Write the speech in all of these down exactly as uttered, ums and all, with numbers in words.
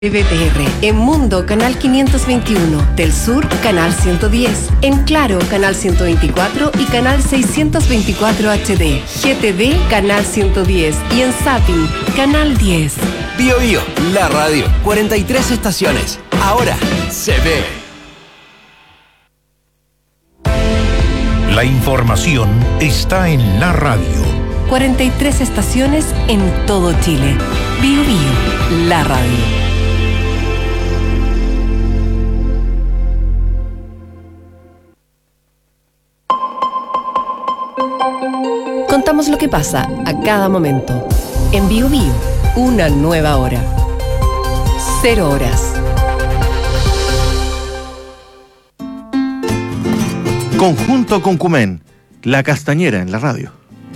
B P R, en Mundo, canal quinientos veintiuno, del Sur, canal ciento diez, en Claro, canal ciento veinticuatro y canal seiscientos veinticuatro H D, G T V, canal ciento diez y en Zapping, canal diez. Bio Bio, la radio, cuarenta y tres estaciones, ahora se ve. La información está en la radio. cuarenta y tres estaciones en todo Chile. Bio Bio, la radio. Contamos lo que pasa a cada momento. En Bio Bio, una nueva hora. Cero horas. Conjunto Concumén, La Castañera en la radio.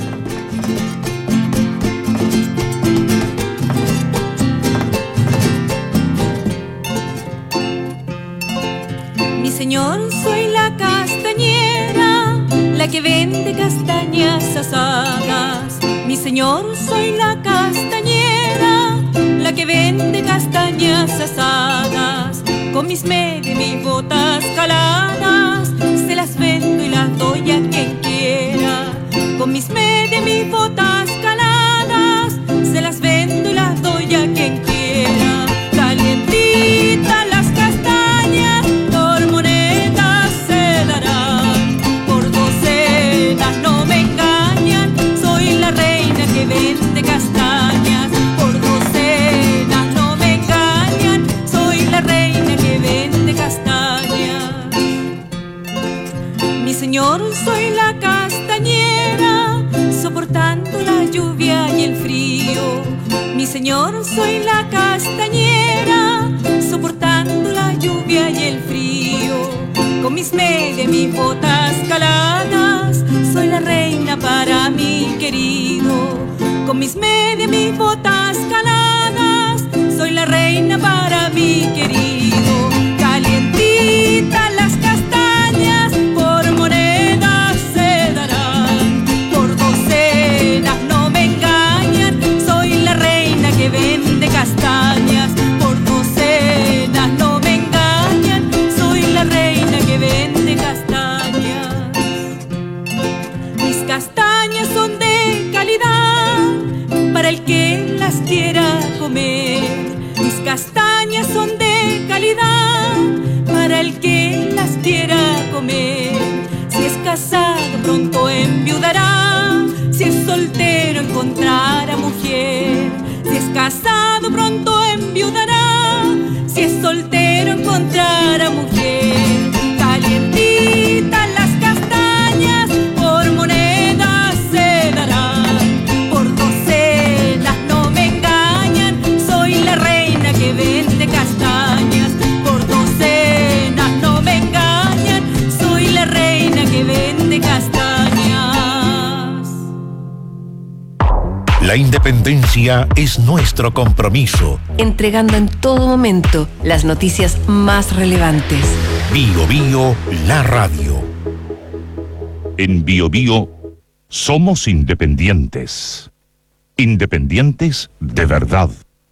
Mi señor, soy la castañera, la que vende castañas asadas. Mi señor, soy la castañera, la que vende castañas asadas. Con mis medias y mis botas caladas, se las vendo y las doy a quien quiera. Con mis medias y mis botas caladas, se las vendo y las doy a quien quiera. Calientitas las castañas, por monedas se darán. Por docenas no me engañan, soy la reina que vende castañas. Por docenas no me engañan, soy la reina que vende castañas. Mi señor, soy la castañera, soportando la lluvia y el frío. Mi señor, soy la castañera, soportando la lluvia y el frío. Con mis medias y mis botas caladas, soy la reina para mi querido. Con mis medias y mis botas caladas, soy la reina para mi querido. Calientitas las castañas, por monedas se darán. Por docenas no me engañan, soy la reina que vende castañas. Por docenas no me engañan, soy la reina que vende castañas. Mis castañas son de calidad para el que las quiera comer. Mis castañas son de calidad para el que las quiera comer. Si es casado pronto enviudará, si es soltero encontrará mujer. Si es casado pronto enviudará, si es soltero encontrará mujer. Calientitas las castañas, por monedas se darán. Por docenas no me engañan, soy la reina que vende castañas. Por docenas no me engañan, soy la reina que vende castañas. La independencia es nuestro compromiso. Entregando en todo momento las noticias más relevantes. Bio Bio, la radio. En Bio Bio somos independientes. Independientes de verdad.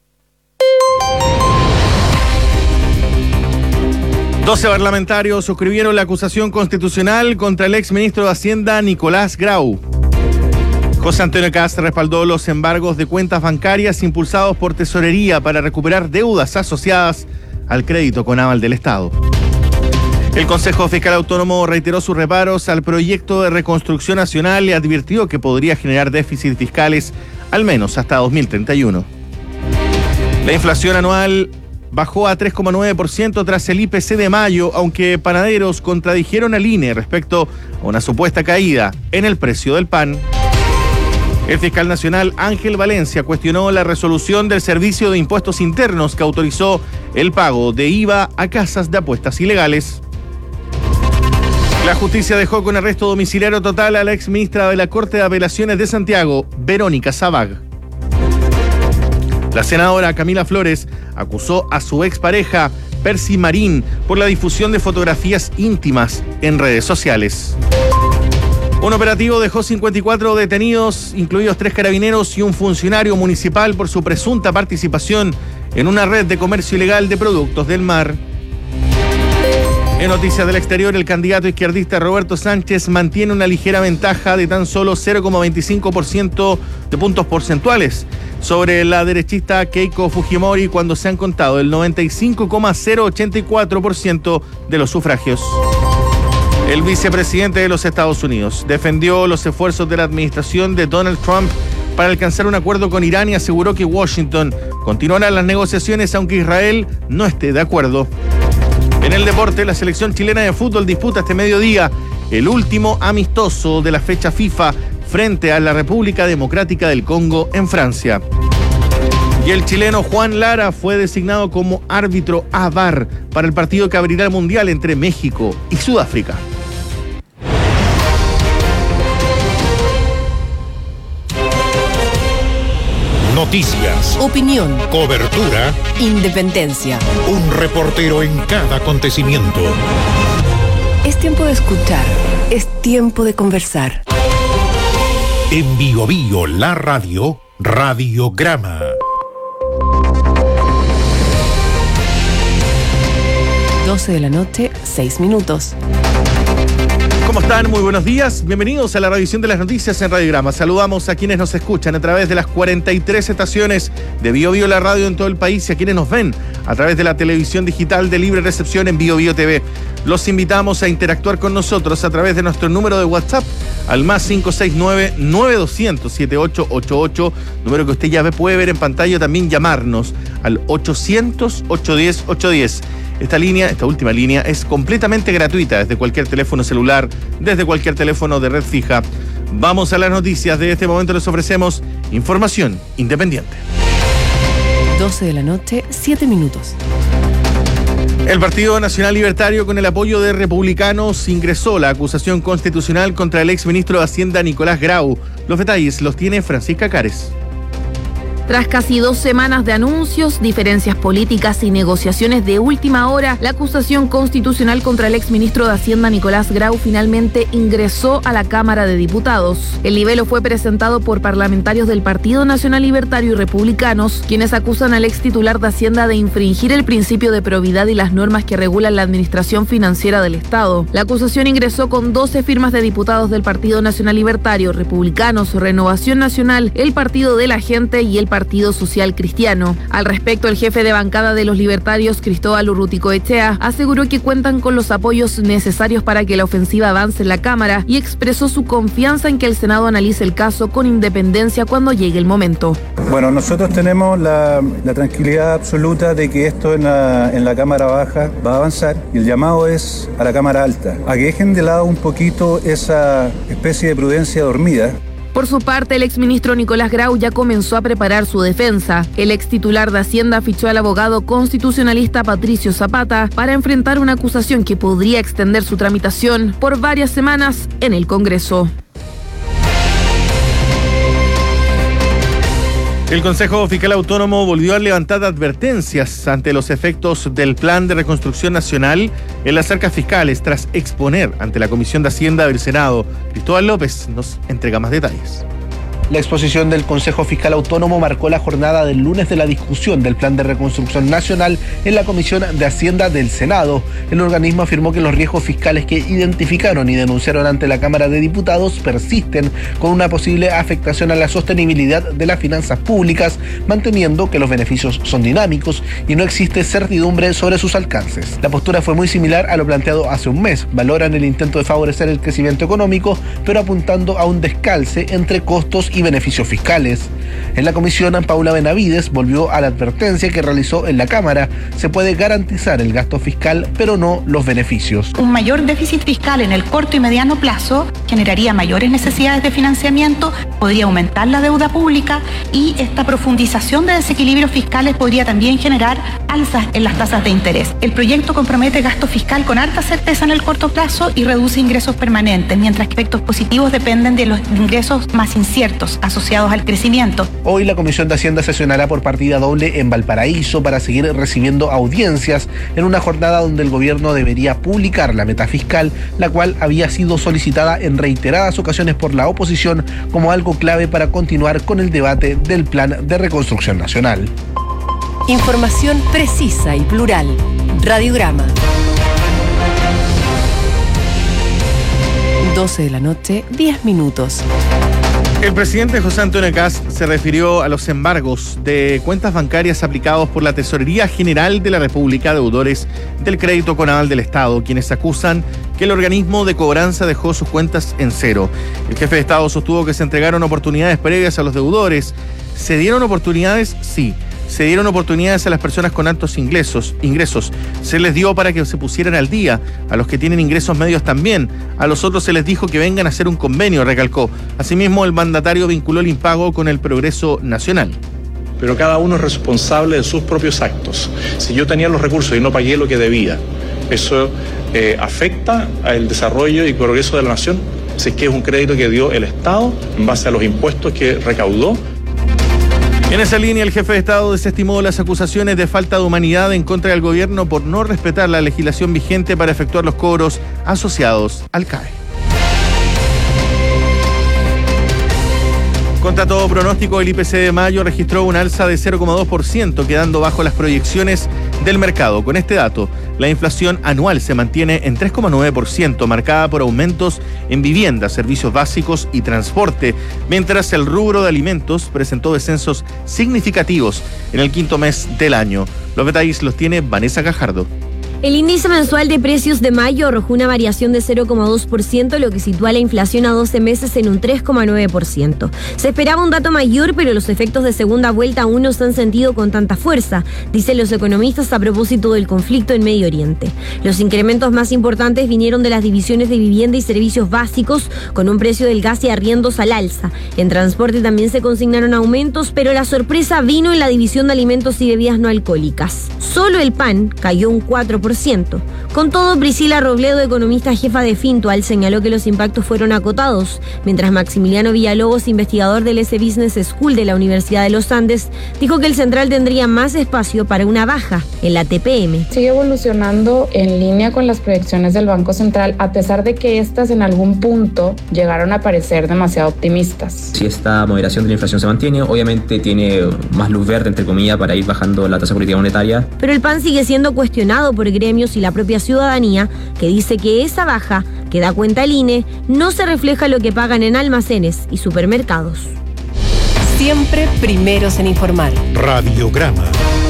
doce parlamentarios suscribieron la acusación constitucional contra el exministro de Hacienda Nicolás Grau. José Antonio Kast respaldó los embargos de cuentas bancarias impulsados por Tesorería para recuperar deudas asociadas al crédito con aval del Estado. El Consejo Fiscal Autónomo reiteró sus reparos al proyecto de reconstrucción nacional y advirtió que podría generar déficits fiscales al menos hasta dos mil treinta y uno. La inflación anual bajó a tres coma nueve por ciento tras el I P C de mayo, aunque panaderos contradijeron al I N E respecto a una supuesta caída en el precio del pan. El fiscal nacional Ángel Valencia cuestionó la resolución del Servicio de Impuestos Internos que autorizó el pago de I V A a casas de apuestas ilegales. La justicia dejó con arresto domiciliario total a la exministra de la Corte de Apelaciones de Santiago, Verónica Sabag. La senadora Camila Flores acusó a su expareja, Percy Marín, por la difusión de fotografías íntimas en redes sociales. Un operativo dejó cincuenta y cuatro detenidos, incluidos tres carabineros y un funcionario municipal por su presunta participación en una red de comercio ilegal de productos del mar. En noticias del exterior, el candidato izquierdista Roberto Sánchez mantiene una ligera ventaja de tan solo cero coma veinticinco por ciento de puntos porcentuales sobre la derechista Keiko Fujimori cuando se han contado el noventa y cinco coma cero ochenta y cuatro por ciento de los sufragios. El vicepresidente de los Estados Unidos defendió los esfuerzos de la administración de Donald Trump para alcanzar un acuerdo con Irán y aseguró que Washington continuará las negociaciones aunque Israel no esté de acuerdo. En el deporte, la selección chilena de fútbol disputa este mediodía el último amistoso de la fecha FIFA frente a la República Democrática del Congo en Francia. Y el chileno Juan Lara fue designado como árbitro A V A R para el partido que abrirá el Mundial entre México y Sudáfrica. Noticias, Opinión, cobertura, independencia. un reportero en cada acontecimiento. Es tiempo de escuchar, es tiempo de conversar. En Bio Bio, la radio, Radiograma. doce de la noche, seis minutos. ¿Cómo están? Muy buenos días. Bienvenidos a la revisión de las noticias en Radiograma. Saludamos a quienes nos escuchan a través de las cuarenta y tres estaciones de Bio Bio la radio en todo el país y a quienes nos ven a través de la televisión digital de libre recepción en Bio Bio T V. Los invitamos a interactuar con nosotros a través de nuestro número de WhatsApp al más cinco seis nueve, nueve dos cero cero, siete ocho ocho ocho, número que usted ya puede ver en pantalla, también llamarnos al ochocientos, ochocientos diez, ochocientos diez. Esta línea, esta última línea, es completamente gratuita desde cualquier teléfono celular, desde cualquier teléfono de red fija. Vamos a las noticias. De este momento les ofrecemos información independiente. doce de la noche, siete minutos. El Partido Nacional Libertario, con el apoyo de republicanos, ingresó la acusación constitucional contra el exministro de Hacienda Nicolás Grau. Los detalles los tiene Francisca Cares. Tras casi dos semanas de anuncios, diferencias políticas y negociaciones de última hora, la acusación constitucional contra el exministro de Hacienda Nicolás Grau finalmente ingresó a la Cámara de Diputados. El libelo fue presentado por parlamentarios del Partido Nacional Libertario y republicanos, quienes acusan al ex titular de Hacienda de infringir el principio de probidad y las normas que regulan la administración financiera del Estado. La acusación ingresó con doce firmas de diputados del Partido Nacional Libertario, republicanos, Renovación Nacional, el Partido de la Gente y el Partido Social Cristiano. Al respecto, el jefe de bancada de los libertarios, Cristóbal Urruticoechea, aseguró que cuentan con los apoyos necesarios para que la ofensiva avance en la Cámara y expresó su confianza en que el Senado analice el caso con independencia cuando llegue el momento. Bueno, nosotros tenemos la, la tranquilidad absoluta de que esto en la, en la Cámara Baja va a avanzar y el llamado es a la Cámara Alta, a que dejen de lado un poquito esa especie de prudencia dormida. Por su parte, el exministro Nicolás Grau ya comenzó a preparar su defensa. El ex titular de Hacienda fichó al abogado constitucionalista Patricio Zapata para enfrentar una acusación que podría extender su tramitación por varias semanas en el Congreso. El Consejo Fiscal Autónomo volvió a levantar advertencias ante los efectos del Plan de Reconstrucción Nacional en las arcas fiscales tras exponer ante la Comisión de Hacienda del Senado. Cristóbal López nos entrega más detalles. La exposición del Consejo Fiscal Autónomo marcó la jornada del lunes de la discusión del Plan de Reconstrucción Nacional en la Comisión de Hacienda del Senado. El organismo afirmó que los riesgos fiscales que identificaron y denunciaron ante la Cámara de Diputados persisten, con una posible afectación a la sostenibilidad de las finanzas públicas, manteniendo que los beneficios son dinámicos y no existe certidumbre sobre sus alcances. La postura fue muy similar a lo planteado hace un mes. Valoran el intento de favorecer el crecimiento económico, pero apuntando a un descalce entre costos y beneficios fiscales. En la comisión, Paula Benavides volvió a la advertencia que realizó en la Cámara. Se puede garantizar el gasto fiscal, pero no los beneficios. Un mayor déficit fiscal en el corto y mediano plazo generaría mayores necesidades de financiamiento, podría aumentar la deuda pública y esta profundización de desequilibrios fiscales podría también generar alzas en las tasas de interés. El proyecto compromete gasto fiscal con alta certeza en el corto plazo y reduce ingresos permanentes, mientras que efectos positivos dependen de los ingresos más inciertos costos asociados al crecimiento. Hoy la Comisión de Hacienda sesionará por partida doble en Valparaíso para seguir recibiendo audiencias en una jornada donde el gobierno debería publicar la meta fiscal, la cual había sido solicitada en reiteradas ocasiones por la oposición como algo clave para continuar con el debate del Plan de Reconstrucción Nacional. Información precisa y plural. Radiograma. doce de la noche, diez minutos. El presidente José Antonio Kast se refirió a los embargos de cuentas bancarias aplicados por la Tesorería General de la República a deudores del crédito con aval del Estado, quienes acusan que el organismo de cobranza dejó sus cuentas en cero. El jefe de Estado sostuvo que se entregaron oportunidades previas a los deudores. ¿Se dieron oportunidades? Sí. Se dieron oportunidades a las personas con altos ingresos, ingresos. Se les dio para que se pusieran al día. A los que tienen ingresos medios también. A los otros se les dijo que vengan a hacer un convenio, recalcó. Asimismo, el mandatario vinculó el impago con el progreso nacional. Pero cada uno es responsable de sus propios actos. Si yo tenía los recursos y no pagué lo que debía, ¿eso eh, afecta al desarrollo y progreso de la nación? Si es que es un crédito que dio el Estado en base a los impuestos que recaudó. En esa línea, el jefe de Estado desestimó las acusaciones de falta de humanidad en contra del gobierno por no respetar la legislación vigente para efectuar los cobros asociados al C A E. Contra todo pronóstico, el I P C de mayo registró un alza de cero coma dos por ciento, quedando bajo las proyecciones del mercado. Con este dato, la inflación anual se mantiene en tres coma nueve por ciento, marcada por aumentos en vivienda, servicios básicos y transporte, mientras el rubro de alimentos presentó descensos significativos en el quinto mes del año. Los detalles los tiene Vanessa Gajardo. El índice mensual de precios de mayo arrojó una variación de cero coma dos por ciento, lo que sitúa la inflación a doce meses en un tres coma nueve por ciento. Se esperaba un dato mayor, pero los efectos de segunda vuelta aún no se han sentido con tanta fuerza, dicen los economistas a propósito del conflicto en Medio Oriente. Los incrementos más importantes vinieron de las divisiones de vivienda y servicios básicos, con un precio del gas y arriendos al alza. En transporte también se consignaron aumentos, pero la sorpresa vino en la división de alimentos y bebidas no alcohólicas. Solo el pan cayó un cuatro por ciento. Con todo, Priscila Robledo, economista jefa de Fintual, señaló que los impactos fueron acotados, mientras Maximiliano Villalobos, investigador del S Business School de la Universidad de los Andes, dijo que el central tendría más espacio para una baja en la T P M. Sigue evolucionando en línea con las proyecciones del Banco Central, a pesar de que estas en algún punto llegaron a parecer demasiado optimistas. Si esta moderación de la inflación se mantiene, obviamente tiene más luz verde, entre comillas, para ir bajando la tasa política monetaria. Pero el P A N sigue siendo cuestionado por gremios y la propia ciudadanía, que dice que esa baja, que da cuenta el I N E, no se refleja en lo que pagan en almacenes y supermercados. Siempre primeros en informar. Radiograma.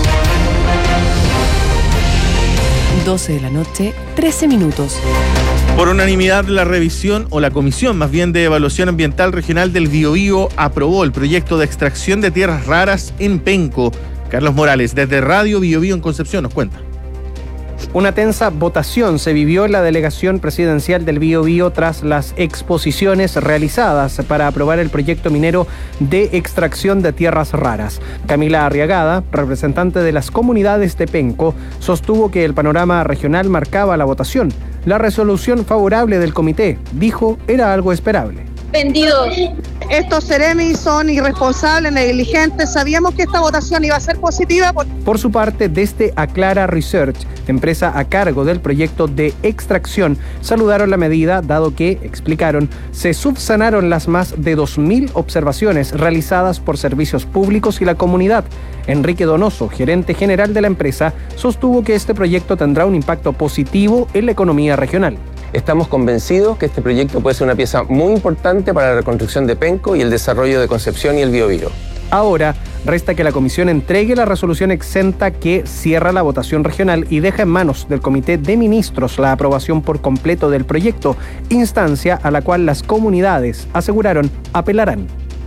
doce de la noche, trece minutos. Por unanimidad, la revisión, o la comisión más bien de evaluación ambiental regional del Biobío, aprobó el proyecto de extracción de tierras raras en Penco. Carlos Morales, desde Radio Biobío en Concepción, nos cuenta. Una tensa votación se vivió en la delegación presidencial del Biobío tras las exposiciones realizadas para aprobar el proyecto minero de extracción de tierras raras. Camila Arriagada, representante de las comunidades de Penco, sostuvo que el panorama regional marcaba la votación. La resolución favorable del comité, dijo, era algo esperable. Vendidos. Estos seremis son irresponsables, negligentes. Sabíamos que esta votación iba a ser positiva. Por... por su parte, desde Aclara Research, empresa a cargo del proyecto de extracción, saludaron la medida, dado que, explicaron, se subsanaron las más de dos mil observaciones realizadas por servicios públicos y la comunidad. Enrique Donoso, gerente general de la empresa, sostuvo que este proyecto tendrá un impacto positivo en la economía regional. Estamos convencidos que este proyecto puede ser una pieza muy importante para la reconstrucción de Penco y el desarrollo de Concepción y el Biobío. Ahora, resta que la comisión entregue la resolución exenta que cierra la votación regional y deja en manos del Comité de Ministros la aprobación por completo del proyecto, instancia a la cual las comunidades, aseguraron, apelarán.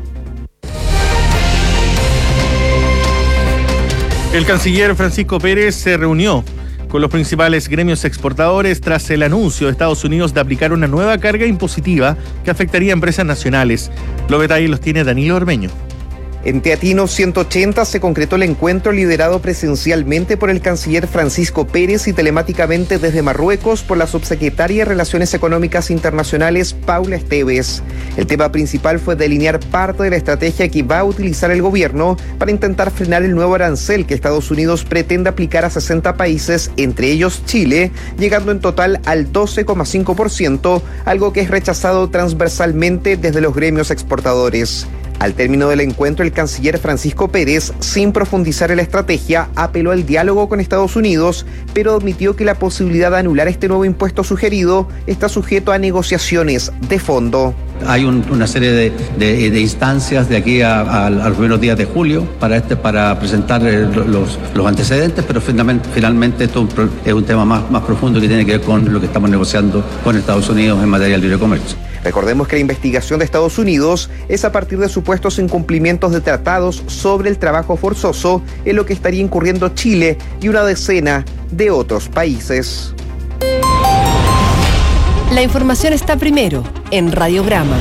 El canciller Francisco Pérez se reunió con los principales gremios exportadores tras el anuncio de Estados Unidos de aplicar una nueva carga impositiva que afectaría a empresas nacionales. Los detalles los tiene Danilo Ormeño. En Teatino ciento ochenta se concretó el encuentro liderado presencialmente por el canciller Francisco Pérez y telemáticamente desde Marruecos por la subsecretaria de Relaciones Económicas Internacionales Paula Esteves. El tema principal fue delinear parte de la estrategia que va a utilizar el gobierno para intentar frenar el nuevo arancel que Estados Unidos pretende aplicar a sesenta países, entre ellos Chile, llegando en total al doce coma cinco por ciento, algo que es rechazado transversalmente desde los gremios exportadores. Al término del encuentro, el canciller Francisco Pérez, sin profundizar en la estrategia, apeló al diálogo con Estados Unidos, pero admitió que la posibilidad de anular este nuevo impuesto sugerido está sujeto a negociaciones de fondo. Hay un, una serie de, de, de instancias de aquí a, a, a los primeros días de julio para este para presentar eh, los, los antecedentes, pero finalmente, finalmente esto es un, es un tema más, más profundo que tiene que ver con lo que estamos negociando con Estados Unidos en materia de libre comercio. Recordemos que la investigación de Estados Unidos es a partir de supuestos incumplimientos de tratados sobre el trabajo forzoso, en lo que estaría incurriendo Chile y una decena de otros países. La información está primero en Radiograma.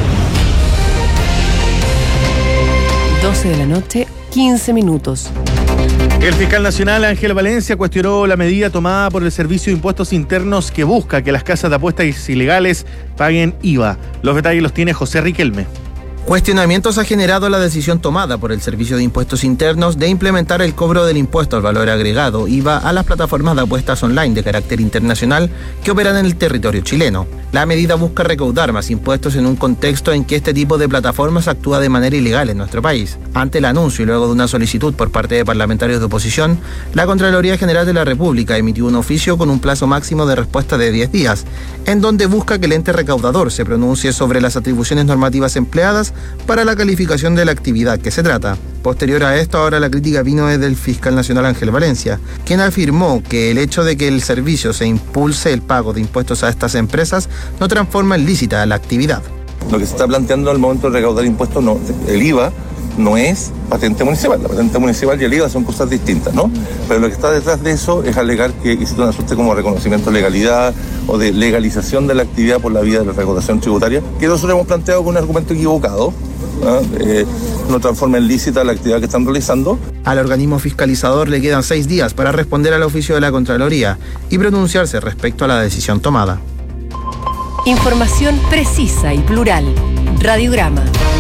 doce de la noche, quince minutos. El fiscal nacional Ángel Valencia cuestionó la medida tomada por el Servicio de Impuestos Internos que busca que las casas de apuestas ilegales paguen I V A. Los detalles los tiene José Riquelme. Cuestionamientos ha generado la decisión tomada por el Servicio de Impuestos Internos de implementar el cobro del impuesto al valor agregado I V A a las plataformas de apuestas online de carácter internacional que operan en el territorio chileno. La medida busca recaudar más impuestos en un contexto en que este tipo de plataformas actúa de manera ilegal en nuestro país. Ante el anuncio y luego de una solicitud por parte de parlamentarios de oposición, la Contraloría General de la República emitió un oficio con un plazo máximo de respuesta de diez días, en donde busca que el ente recaudador se pronuncie sobre las atribuciones normativas empleadas para la calificación de la actividad que se trata. Posterior a esto, ahora la crítica vino desde el fiscal nacional Ángel Valencia, quien afirmó que el hecho de que el servicio se impulse el pago de impuestos a estas empresas no transforma en lícita la actividad. Lo que se está planteando al momento de recaudar impuestos, no, el I V A no es patente municipal. La patente municipal y el I V A son cosas distintas, ¿no? Pero lo que está detrás de eso es alegar que existe una suerte como reconocimiento de legalidad o de legalización de la actividad por la vía de la recaudación tributaria, que nosotros hemos planteado con un argumento equivocado. ¿no? Eh, no transforma en lícita la actividad que están realizando. Al organismo fiscalizador le quedan seis días para responder al oficio de la Contraloría y pronunciarse respecto a la decisión tomada. Información precisa y plural. Radiograma.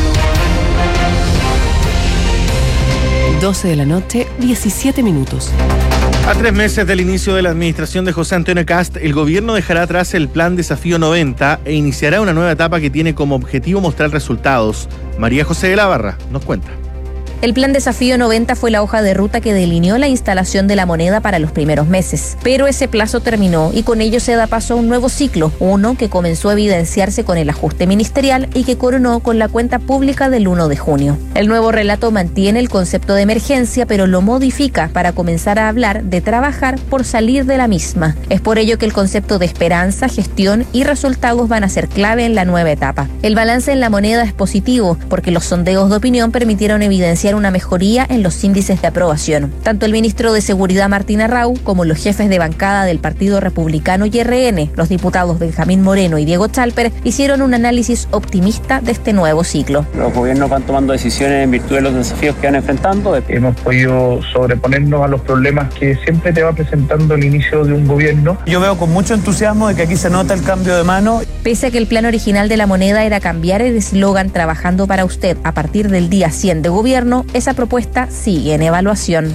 doce de la noche, diecisiete minutos. A tres meses del inicio de la administración de José Antonio Kast, el gobierno dejará atrás el plan Desafío noventa e iniciará una nueva etapa que tiene como objetivo mostrar resultados. María José de la Barra nos cuenta. El plan Desafío noventa fue la hoja de ruta que delineó la instalación de la moneda para los primeros meses. Pero ese plazo terminó y con ello se da paso a un nuevo ciclo, uno que comenzó a evidenciarse con el ajuste ministerial y que coronó con la cuenta pública del primero de junio. El nuevo relato mantiene el concepto de emergencia, pero lo modifica para comenzar a hablar de trabajar por salir de la misma. Es por ello que el concepto de esperanza, gestión y resultados van a ser clave en la nueva etapa. El balance en la moneda es positivo, porque los sondeos de opinión permitieron evidenciar una mejoría en los índices de aprobación. Tanto el ministro de Seguridad Martín Arrau como los jefes de bancada del Partido Republicano y R N, los diputados Benjamín Moreno y Diego Chalper, hicieron un análisis optimista de este nuevo ciclo. Los gobiernos van tomando decisiones en virtud de los desafíos que van enfrentando. Hemos podido sobreponernos a los problemas que siempre te va presentando el inicio de un gobierno. Yo veo con mucho entusiasmo de que aquí se nota el cambio de mano. Pese a que el plan original de la moneda era cambiar el eslogan "Trabajando para usted" a partir del día cien de gobierno, esa propuesta sigue en evaluación.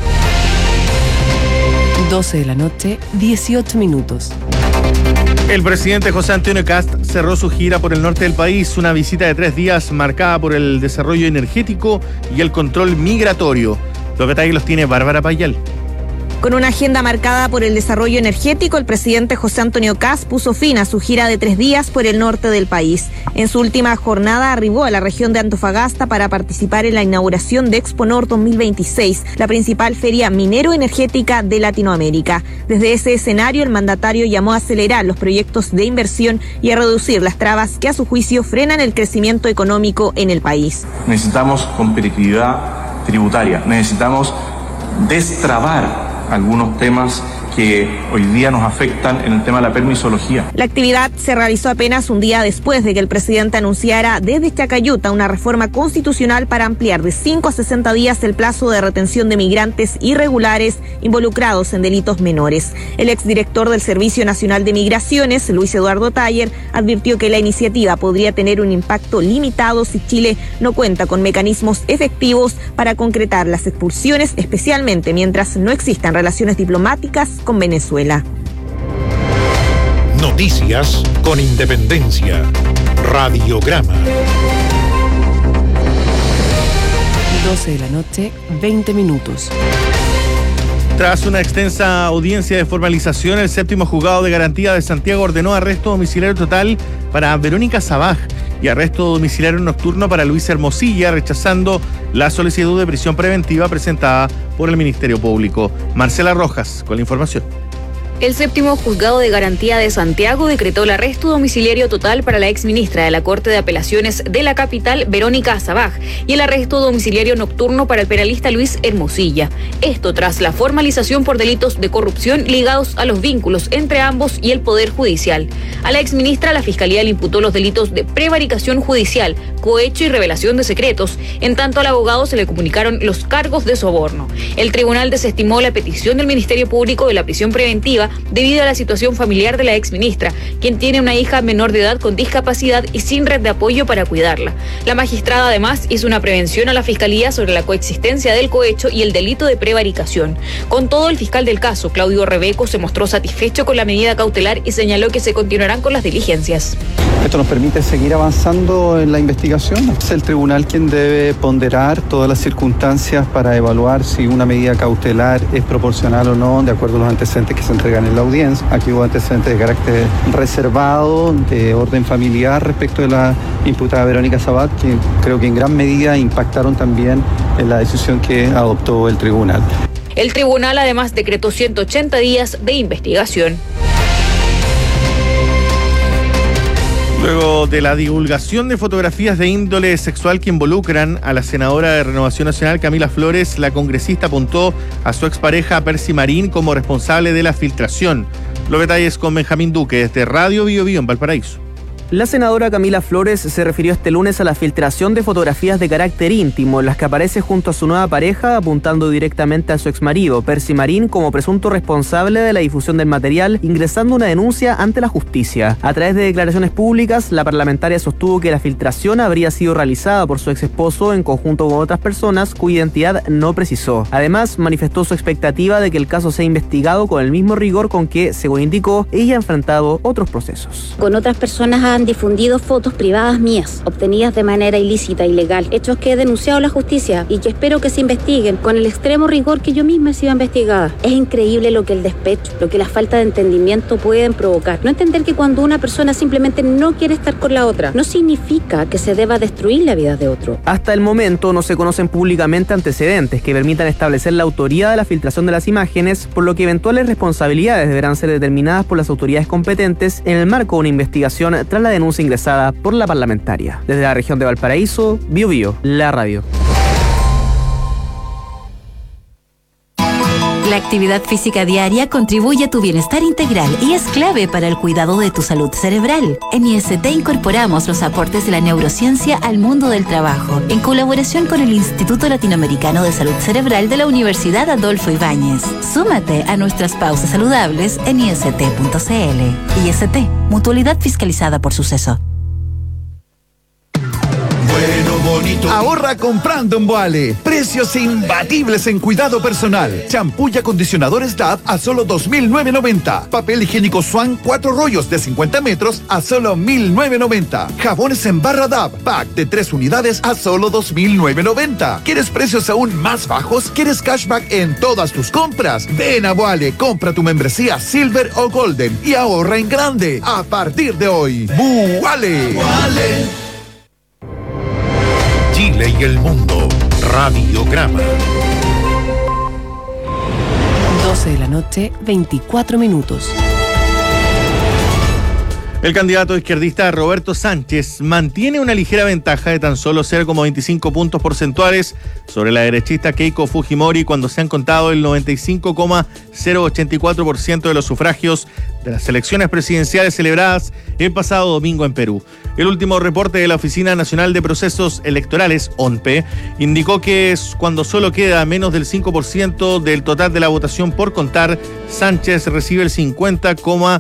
doce de la noche, dieciocho minutos. El presidente José Antonio Kast cerró su gira por el norte del país, una visita de tres días marcada por el desarrollo energético y el control migratorio. Los detalles los tiene Bárbara Payal. Con una agenda marcada por el desarrollo energético, el presidente José Antonio Kast puso fin a su gira de tres días por el norte del país. En su última jornada arribó a la región de Antofagasta para participar en la inauguración de Exponor dos mil veintiséis, la principal feria minero-energética de Latinoamérica. Desde ese escenario, el mandatario llamó a acelerar los proyectos de inversión y a reducir las trabas que a su juicio frenan el crecimiento económico en el país. Necesitamos competitividad tributaria, necesitamos destrabar algunos temas que hoy día nos afectan en el tema de la permisología. La actividad se realizó apenas un día después de que el presidente anunciara desde Chacayuta una reforma constitucional para ampliar de cinco a sesenta días el plazo de retención de migrantes irregulares involucrados en delitos menores. El exdirector del Servicio Nacional de Migraciones, Luis Eduardo Taller, advirtió que la iniciativa podría tener un impacto limitado si Chile no cuenta con mecanismos efectivos para concretar las expulsiones, especialmente mientras no existan relaciones diplomáticas con Venezuela. Noticias con independencia. Radiograma. doce de la noche, veinte minutos. Tras una extensa audiencia de formalización, el séptimo juzgado de garantía de Santiago ordenó arresto domiciliario total para Verónica Sabaj y arresto domiciliario nocturno para Luis Hermosilla, rechazando la solicitud de prisión preventiva presentada por el Ministerio Público. Marcela Rojas con la información. El séptimo juzgado de garantía de Santiago decretó el arresto domiciliario total para la exministra de la Corte de Apelaciones de la capital, Verónica Sabaj, y el arresto domiciliario nocturno para el penalista Luis Hermosilla. Esto tras la formalización por delitos de corrupción ligados a los vínculos entre ambos y el Poder Judicial. A la exministra, la Fiscalía le imputó los delitos de prevaricación judicial, cohecho y revelación de secretos. En tanto, al abogado se le comunicaron los cargos de soborno. El tribunal desestimó la petición del Ministerio Público de la prisión preventiva debido a la situación familiar de la exministra, quien tiene una hija menor de edad con discapacidad y sin red de apoyo para cuidarla. La magistrada además hizo una prevención a la Fiscalía sobre la coexistencia del cohecho y el delito de prevaricación. Con todo, el fiscal del caso, Claudio Rebeco, se mostró satisfecho con la medida cautelar y señaló que se continuarán con las diligencias. Esto nos permite seguir avanzando en la investigación. Es el tribunal quien debe ponderar todas las circunstancias para evaluar si una medida cautelar es proporcional o no, de acuerdo a los antecedentes que se entregan en la audiencia. Aquí hubo antecedentes de carácter reservado, de orden familiar respecto de la imputada Verónica Sabaj, que creo que en gran medida impactaron también en la decisión que adoptó el tribunal. El tribunal además decretó ciento ochenta días de investigación. Luego de la divulgación de fotografías de índole sexual que involucran a la senadora de Renovación Nacional, Camila Flores, la congresista apuntó a su expareja Percy Marín como responsable de la filtración. Los detalles con Benjamín Duque desde Radio Bio Bio en Valparaíso. La senadora Camila Flores se refirió este lunes a la filtración de fotografías de carácter íntimo en las que aparece junto a su nueva pareja, apuntando directamente a su exmarido, Percy Marín, como presunto responsable de la difusión del material, ingresando una denuncia ante la justicia. A través de declaraciones públicas, la parlamentaria sostuvo que la filtración habría sido realizada por su ex esposo en conjunto con otras personas cuya identidad no precisó. Además, manifestó su expectativa de que el caso sea investigado con el mismo rigor con que, según indicó, ella ha enfrentado otros procesos. Con otras personas han difundido fotos privadas mías, obtenidas de manera ilícita, ilegal, hechos que he denunciado a la justicia y que espero que se investiguen con el extremo rigor que yo misma he sido investigada. Es increíble lo que el despecho, lo que la falta de entendimiento pueden provocar. No entender que cuando una persona simplemente no quiere estar con la otra, no significa que se deba destruir la vida de otro. Hasta el momento no se conocen públicamente antecedentes que permitan establecer la autoría de la filtración de las imágenes, por lo que eventuales responsabilidades deberán ser determinadas por las autoridades competentes en el marco de una investigación tras la denuncia ingresada por la parlamentaria. Desde la región de Valparaíso, Bio Bio, la radio. La actividad física diaria contribuye a tu bienestar integral y es clave para el cuidado de tu salud cerebral. En I S T incorporamos los aportes de la neurociencia al mundo del trabajo, en colaboración con el Instituto Latinoamericano de Salud Cerebral de la Universidad Adolfo Ibáñez. Súmate a nuestras pausas saludables en I S T punto C L. I S T, mutualidad fiscalizada por Suceso. Bonito. Ahorra comprando en Boale. Precios imbatibles en cuidado personal. Champú y acondicionadores D A V a solo dos mil novecientos noventa. Papel higiénico Swan cuatro rollos de cincuenta metros a solo mil novecientos noventa. Jabones en barra D A V, pack de tres unidades a solo dos mil novecientos noventa. ¿Quieres precios aún más bajos? ¿Quieres cashback en todas tus compras? Ven a Boale, compra tu membresía Silver o Golden y ahorra en grande. A partir de hoy, Boale. Boale. Chile y el mundo. Radiograma. doce de la noche, veinticuatro minutos. El candidato izquierdista Roberto Sánchez mantiene una ligera ventaja de tan solo cero coma veinticinco puntos porcentuales sobre la derechista Keiko Fujimori cuando se han contado el noventa y cinco coma cero ochenta y cuatro por ciento de los sufragios de las elecciones presidenciales celebradas el pasado domingo en Perú. El último reporte de la Oficina Nacional de Procesos Electorales, O N P E, indicó que es cuando solo queda menos del cinco por ciento del total de la votación por contar, Sánchez recibe el cincuenta coma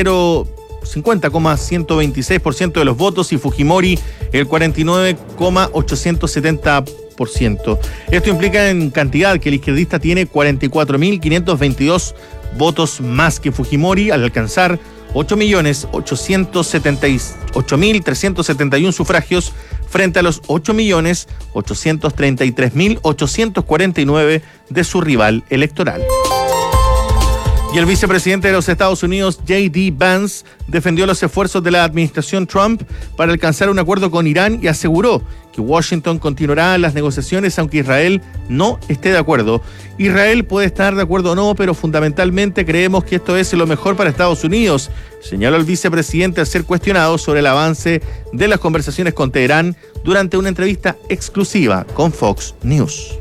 ciento veintiséis por ciento de los votos y Fujimori el cuarenta y nueve coma ochocientos setenta por ciento. Esto implica en cantidad que el izquierdista tiene cuarenta y cuatro mil quinientos veintidós votos más que Fujimori al alcanzar ocho millones ochocientos setenta y ocho mil trescientos setenta y uno sufragios frente a los ocho millones ochocientos treinta y tres mil ochocientos cuarenta y nueve de su rival electoral. Y el vicepresidente de los Estados Unidos, J D Vance, defendió los esfuerzos de la administración Trump para alcanzar un acuerdo con Irán y aseguró que Washington continuará las negociaciones aunque Israel no esté de acuerdo. Israel puede estar de acuerdo o no, pero fundamentalmente creemos que esto es lo mejor para Estados Unidos, señaló el vicepresidente al ser cuestionado sobre el avance de las conversaciones con Teherán durante una entrevista exclusiva con Fox News.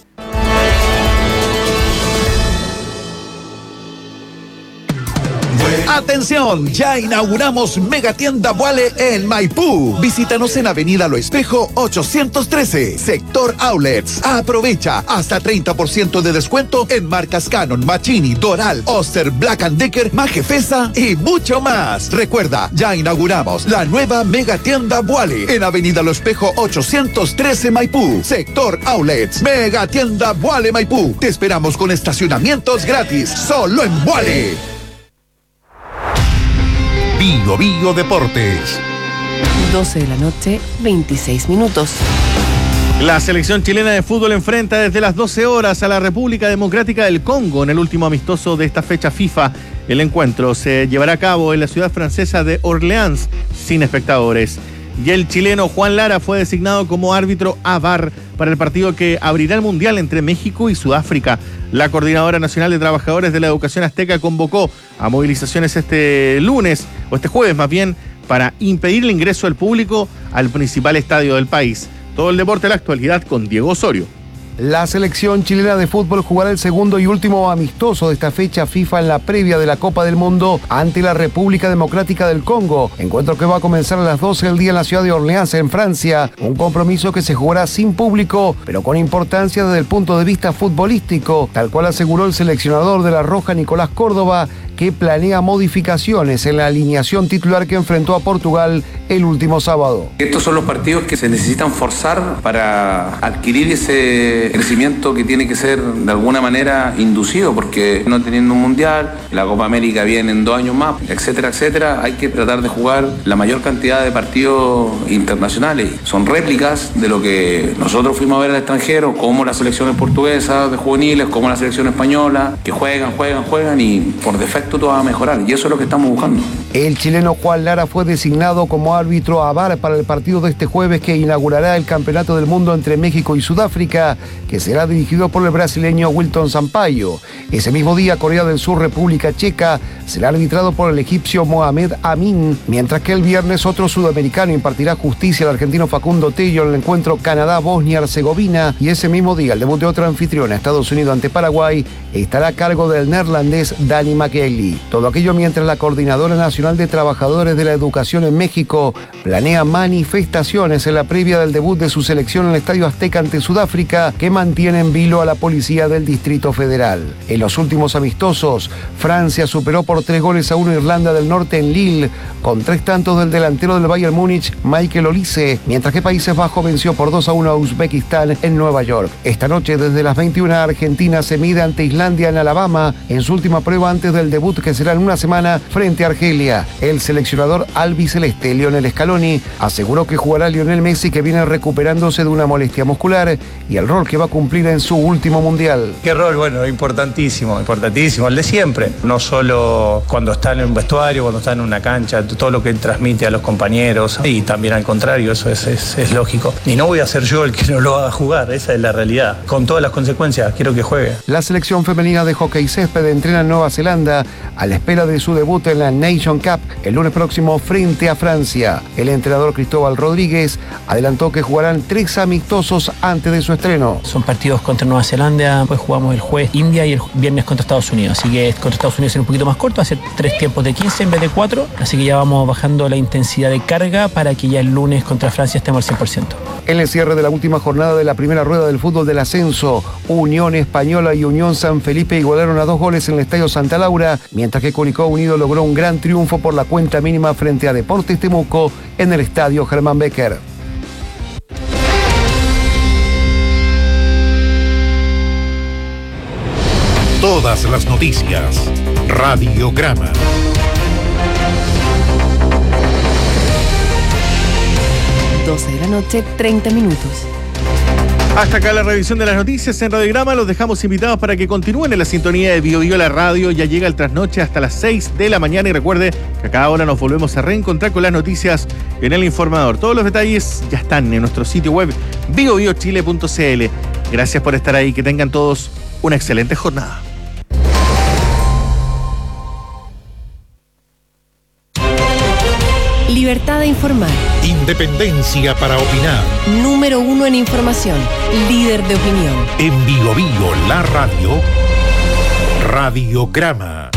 Atención, ya inauguramos Megatienda Vuale en Maipú. Visítanos en Avenida Lo Espejo ochocientos trece, Sector Outlets. Aprovecha hasta treinta por ciento de descuento en marcas Canon, Machini, Doral, Oster, Black and Decker, Majefesa y mucho más. Recuerda, ya inauguramos la nueva Megatienda Vuale en Avenida Lo Espejo ochocientos trece, Maipú, Sector Outlets. Megatienda Vuale Maipú. Te esperamos con estacionamientos gratis, solo en Vuale. Bio Bio Deportes. doce de la noche, veintiséis minutos. La selección chilena de fútbol enfrenta desde las doce horas a la República Democrática del Congo en el último amistoso de esta fecha FIFA. El encuentro se llevará a cabo en la ciudad francesa de Orleans, sin espectadores. Y el chileno Juan Lara fue designado como árbitro A V A R para el partido que abrirá el Mundial entre México y Sudáfrica. La Coordinadora Nacional de Trabajadores de la Educación Azteca convocó a movilizaciones este lunes, o este jueves más bien, para impedir el ingreso del público al principal estadio del país. Todo el deporte de la actualidad con Diego Osorio. La selección chilena de fútbol jugará el segundo y último amistoso de esta fecha FIFA en la previa de la Copa del Mundo ante la República Democrática del Congo. Encuentro que va a comenzar a las doce del día en la ciudad de Orleans, en Francia. Un compromiso que se jugará sin público, pero con importancia desde el punto de vista futbolístico, tal cual aseguró el seleccionador de la Roja, Nicolás Córdoba, que planea modificaciones en la alineación titular que enfrentó a Portugal el último sábado. Estos son los partidos que se necesitan forzar para adquirir ese crecimiento que tiene que ser de alguna manera inducido, porque no teniendo un mundial, la Copa América viene en dos años más, etcétera, etcétera, hay que tratar de jugar la mayor cantidad de partidos internacionales. Son réplicas de lo que nosotros fuimos a ver al extranjero, como las selecciones portuguesas de juveniles, como la selección española, que juegan, juegan, juegan y por defecto todo va a mejorar, y eso es lo que estamos buscando. El chileno Juan Lara fue designado como árbitro A V A R para el partido de este jueves que inaugurará el Campeonato del Mundo entre México y Sudáfrica, que será dirigido por el brasileño Wilton Sampaio. Ese mismo día, Corea del Sur, República Checa, será arbitrado por el egipcio Mohamed Amin, mientras que el viernes otro sudamericano impartirá justicia al argentino Facundo Tello en el encuentro Canadá-Bosnia-Herzegovina, y ese mismo día el debut de otro anfitrión, Estados Unidos ante Paraguay, estará a cargo del neerlandés Danny McKelly. Todo aquello mientras la Coordinadora Nacional de Trabajadores de la Educación en México planea manifestaciones en la previa del debut de su selección en el Estadio Azteca ante Sudáfrica, que mantiene en vilo a la policía del Distrito Federal. En los últimos amistosos, Francia superó por tres goles a uno a Irlanda del Norte en Lille, con tres tantos del delantero del Bayern Múnich, Michael Olise, mientras que Países Bajos venció por dos a uno a Uzbekistán en Nueva York. Esta noche, desde las veintiuna, Argentina se mide ante Islandia en Alabama, en su última prueba antes del debut que será en una semana frente a Argelia. El seleccionador albiceleste, Lionel Scaloni, aseguró que jugará Lionel Messi, que viene recuperándose de una molestia muscular, y el rol que va a cumplir en su último mundial. ¿Qué rol? Bueno, importantísimo, importantísimo, el de siempre. No solo cuando está en un vestuario, cuando está en una cancha, todo lo que él transmite a los compañeros, y también al contrario, eso es, es, es lógico. Y no voy a ser yo el que no lo haga jugar, esa es la realidad. Con todas las consecuencias, quiero que juegue. La selección femenina de hockey césped entrena en Nueva Zelanda a la espera de su debut en la Nation Cup el lunes próximo frente a Francia. El entrenador Cristóbal Rodríguez adelantó que jugarán tres amistosos antes de su estreno. Son partidos contra Nueva Zelanda, pues jugamos el jueves India y el viernes contra Estados Unidos, así que contra Estados Unidos será un poquito más corto, va a ser tres tiempos de quince en vez de cuatro, así que ya vamos bajando la intensidad de carga para que ya el lunes contra Francia estemos al cien por ciento. En el cierre de la última jornada de la primera rueda del fútbol del ascenso, Unión Española y Unión San Felipe igualaron a dos goles en el Estadio Santa Laura, mientras que Curicó Unido logró un gran triunfo por la cuenta mínima frente a Deportes Temuco en el Estadio Germán Becker. Todas las noticias. Radiograma. doce de la noche, treinta minutos. Hasta acá la revisión de las noticias en Radiograma. Los dejamos invitados para que continúen en la sintonía de Bio Bio la radio. Ya llega el trasnoche hasta las seis de la mañana y recuerde que a cada hora nos volvemos a reencontrar con las noticias en El Informador. Todos los detalles ya están en nuestro sitio web bio bio chile punto c l. Gracias por estar ahí. Que tengan todos una excelente jornada. Libertad de informar. Independencia para opinar. Número uno en información. Líder de opinión. En Bio Bio la radio. Radiograma.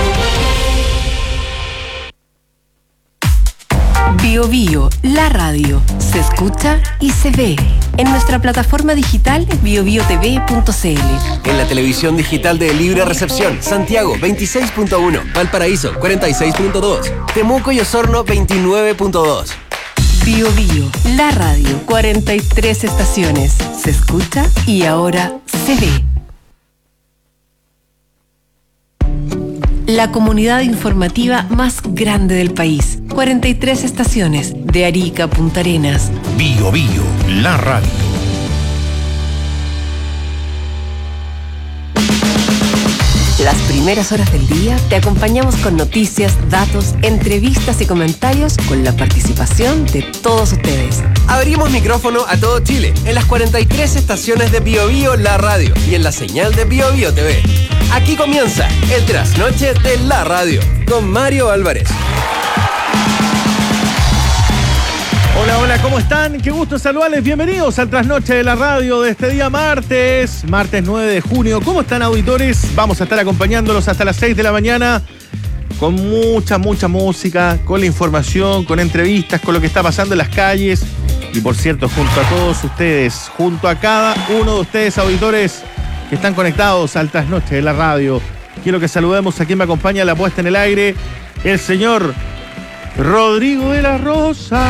Bio Bio, la radio. Se escucha y se ve. En nuestra plataforma digital bio bio t v punto c l. En la televisión digital de Libre Recepción, Santiago veintiséis punto uno, Valparaíso cuarenta y seis punto dos, Temuco y Osorno veintinueve punto dos. Bio Bio, la radio. cuarenta y tres estaciones. Se escucha y ahora se ve. La comunidad informativa más grande del país. cuarenta y tres estaciones, de Arica a Punta Arenas. Bio Bio, la radio. Las primeras horas del día te acompañamos con noticias, datos, entrevistas y comentarios con la participación de todos ustedes. Abrimos micrófono a todo Chile en las cuarenta y tres estaciones de Bio Bio la radio y en la señal de Bio Bio T V. Aquí comienza el trasnoche de la radio con Mario Álvarez. Hola, hola, ¿cómo están? Qué gusto saludarles. Bienvenidos al trasnoche de la radio de este día martes, martes nueve de junio. ¿Cómo están, auditores? Vamos a estar acompañándolos hasta las seis de la mañana con mucha, mucha música, con la información, con entrevistas, con lo que está pasando en las calles. Y por cierto, junto a todos ustedes, junto a cada uno de ustedes, auditores, que están conectados al trasnoche de la radio. Quiero que saludemos a quien me acompaña en la puesta en el aire, el señor Rodrigo de la Rosa.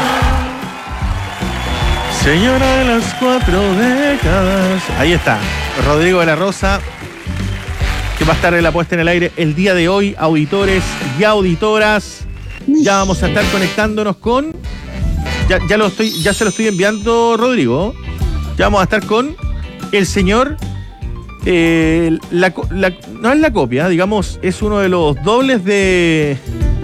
Señora de las cuatro décadas. Ahí está, Rodrigo de la Rosa, que va a estar en la puesta en el aire el día de hoy, auditores y auditoras. Ya vamos a estar conectándonos con... Ya, ya, lo estoy, ya se lo estoy enviando, Rodrigo. Ya vamos a estar con el señor... Eh, la, la, no es la copia, digamos, es uno de los dobles de...